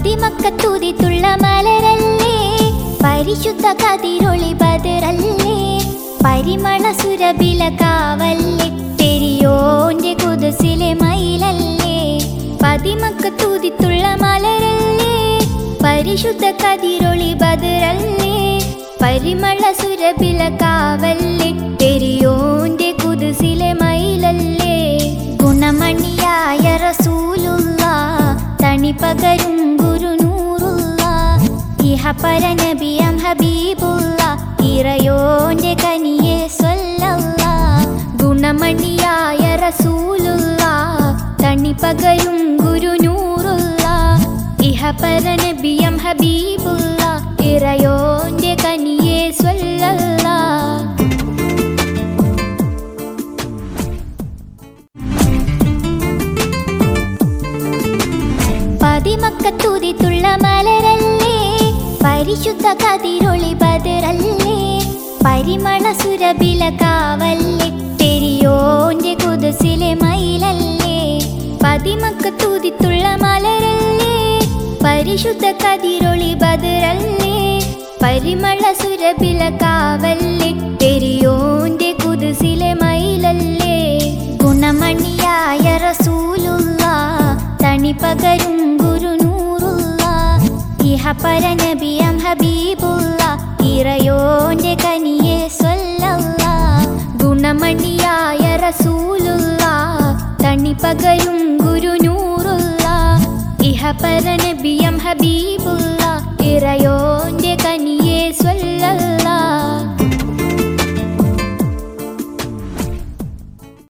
പതിമക്കത്തുതിത്തുള്ള മലരല്ലേ, പരിശുദ്ധ കതിരൊളി ബദറല്ലേ, പരിമള സുരഭില കാവല്ലേ, പെരിയോന്റെ കുദസിലെ മയിലല്ലേ. പതിമക്കത്തുതിത്തുള്ള മലരല്ലേ, പരിശുദ്ധ കതിരൊളി ബദറല്ലേ, പരിമള സുരഭില കാവല്ലേ, പെരിയോന്റെ കുദസിലെ മയിലല്ലേ. ഗുണമണിയായ റസൂലുള്ള, തണിപകരും ഗുരുനൂറുള്ള, ഇഹപര നബിയം ഹബീബുള്ള, ഇറയോന്റെ കനിയെ സ്വല്ലല്ലാഹ്. ഗുണമണിയായ റസൂലുള്ള, തണിപകരും ഗുരുനൂറുള്ള, ഇഹപര നബിയം ഹബീബുള്ള, ഇറയോന്റെ കനിയെ സ്വല്ലല്ലാഹ്. പതിമക്കത്തുതിത്തുള്ള മലരല്ലേ, പരിശുദ്ധ കതിരൊളി ബദറല്ലേ, പരിമള സുരഭില കാവല്ലേ, പെരിയോന്റെ കുദസിലെ മയിലല്ലേ. പതിമക്കത്തുതിത്തുള്ള മലരല്ലേ, പരിശുദ്ധ കതിരൊളി ബദറല്ലേ, പരിമള സുരഭില കാവല്ലേ, പെരിയോന്റെ കുദസിലെ മയിലല്ലേ. ഗുണമണിയായ റസൂലുള്ള, തണിപകരും ഗുരുനൂറുള്ള, ഇഹപര നബിയം ഹബീബുള്ള, ഇറയോന്റെ കനിയെ സ്വല്ലല്ലാഹ്. ഗുണമണിയായ റസൂലുള്ള, തണിപകരും ഗുരുനൂറുള്ള, ഇഹപര നബിയം ഹബീബുള്ള,